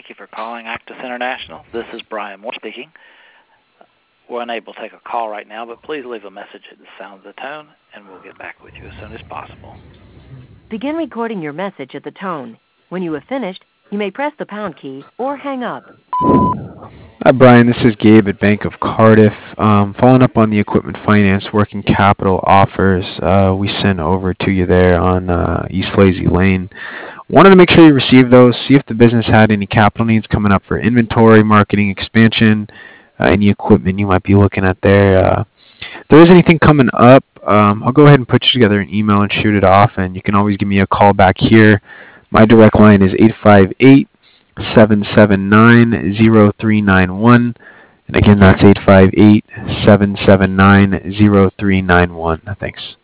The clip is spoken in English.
Thank you for calling Actus International. This is Brian Moore speaking. We're unable to take a call right now, but please leave a message at the sound of the tone, and we'll get back with you as soon as possible. Begin recording your message at the tone. When you have finished, you may press the pound key or hang up. Hi, Brian. This is Gabe at Bank of Cardiff. Following up on the equipment finance working capital offers we sent over to you there on East Lazy Lane. Wanted to make sure you received those, see if the business had any capital needs coming up for inventory, marketing, expansion, any equipment you might be looking at there. If there is anything coming up, I'll go ahead and put you together an email and shoot it off, and you can always give me a call back here. My direct line is 858-779-0391. And again, that's 858-779-0391. Thanks.